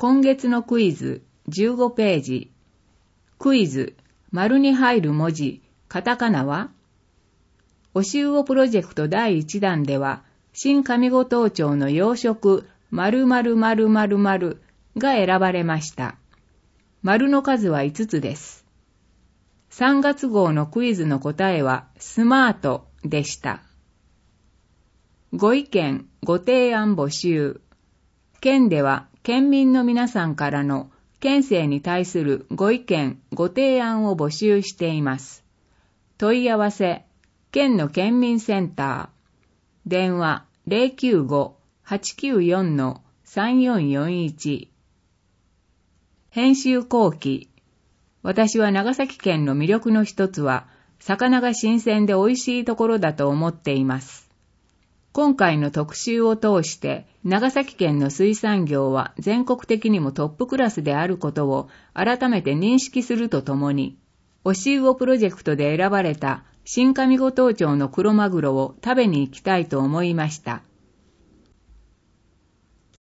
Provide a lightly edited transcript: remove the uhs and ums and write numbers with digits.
今月のクイズ15ページ。クイズ、丸に入る文字、カタカナは？おしゅうおプロジェクト第1弾では、新上五島町の養殖〇〇〇〇〇が選ばれました。丸の数は5つです。3月号のクイズの答えはスマートでした。ご意見、ご提案募集。県では県民の皆さんからの県政に対するご意見、ご提案を募集しています。問い合わせ、県の県民センター。電話095-894-3441。編集後期。私は長崎県の魅力の一つは、魚が新鮮で美味しいところだと思っています。今回の特集を通して、長崎県の水産業は全国的にもトップクラスであることを改めて認識するとともに、おしうおプロジェクトで選ばれた新上五島町のクロマグロを食べに行きたいと思いました。